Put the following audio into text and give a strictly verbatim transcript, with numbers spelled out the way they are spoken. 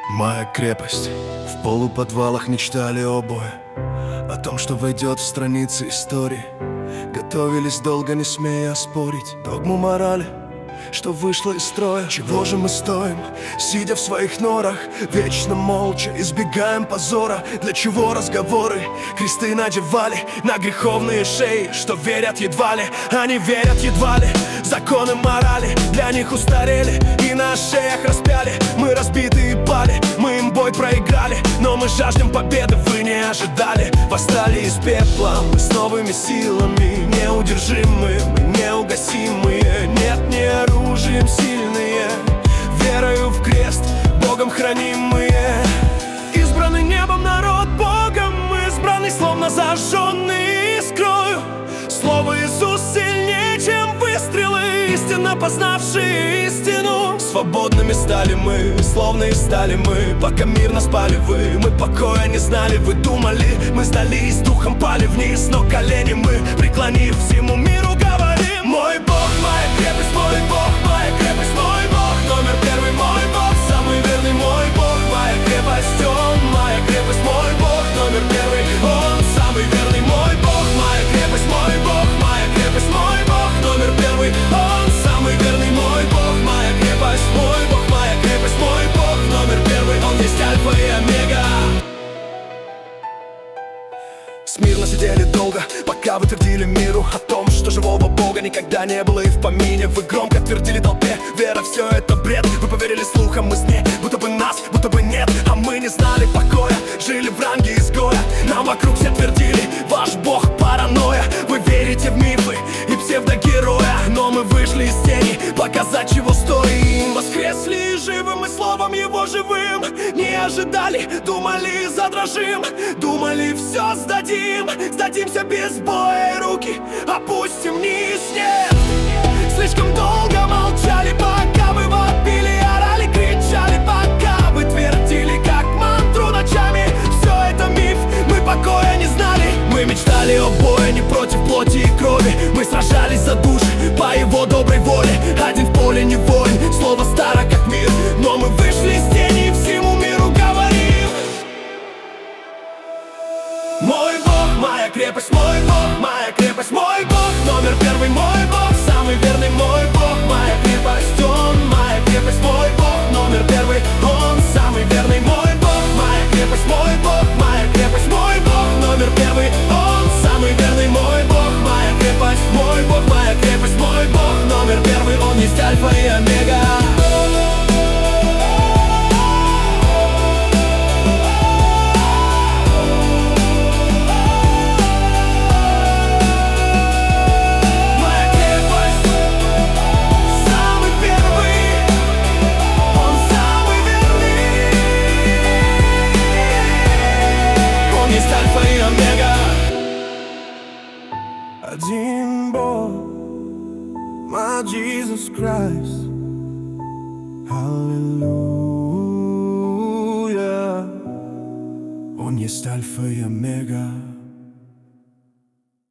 Моя крепость. В полуподвалах мечтали обои о том, что войдет в страницы истории. Готовились долго, не смея спорить догму морали, что вышло из строя. Чего же мы стоим, сидя в своих норах, вечно молча избегаем позора? Для чего разговоры? Кресты надевали на греховные шеи, что верят едва ли, они верят едва ли. Законы морали для них устарели и на шеях распяли. Мы разбиты и пали, мы им бой проиграли, но мы жаждем победы, вы не ожидали. Восстали из пепла мы с новыми силами, неудержимые, мы неугасимые. Нет, не оружием сильные, верою в крест, Богом хранимые. Избранный небом народ, Богом мы избраны, словно зажженные искрою. Слово Иисус сильнее, чем выстрелы, истинно познавшие истину. Свободными стали мы, словно и стали мы, пока мирно спали вы. Мы покоя не знали, вы думали, мы сдались, духом пали вниз, но колени мы, преклонив всему миру, говорим: мой Бог, моя крепость, мой Бог, моя крепость, мой Бог, номер первый, мой Бог, самый верный, мой Бог, моя крепость, Он, моя крепость, мой Бог, номер первый, Он, самый верный, мой Бог, моя крепость, мой Бог, моя крепость, мой Бог, номер первый, Он, самый верный, мой Бог, моя крепость, мой Бог, моя крепость, мой Бог, номер первый, Он есть Альфа и Омега. Смирно сидели долго, пока вы твердили миру о том, что живого Бога никогда не было и в помине. Вы громко твердили толпе: вера, все это бред. Вы поверили слухам из дней, будто бы нас, будто бы нет. А мы не знали покоя, жили в ранге изгоя. Нам вокруг все твердили: ваш Бог паранойя. Вы верите в мифы и псевдогероя, но мы вышли из тени показать, чего стоим. Воскресли живым и словом Его живым. Не ожидали, думали, задрожим. Думали, все сдадим, сдадимся без боя, и руки опустим вниз. Нет, слишком долго молчали, пока вы вопили, орали, кричали, пока вы твердили как мантру ночами: все это миф, мы покоя не знали. Мы мечтали о бое не против плоти и крови, мы сражались за души по Его доброй воле. Один в поле не воин, слово старо как мир, но мы вышли из тени и всему миру говорим: мой Бог, моя крепость, мой Бог, моя крепость, мой Бог, номер первый, мой Бог, самый верный, мой Бог, моя крепость, Он, моя крепость, мой Бог, номер первый, Он, самый верный, мой Бог, моя крепость, мой Бог, моя крепость, мой Бог, номер первый, Он, самый верный, мой Бог, моя крепость, мой Бог, моя крепость, мой Бог, номер первый, Он есть Альфа и Омега. Один Бог, my Jesus Christ, Аллилуйя. Он есть Альфа и Омега.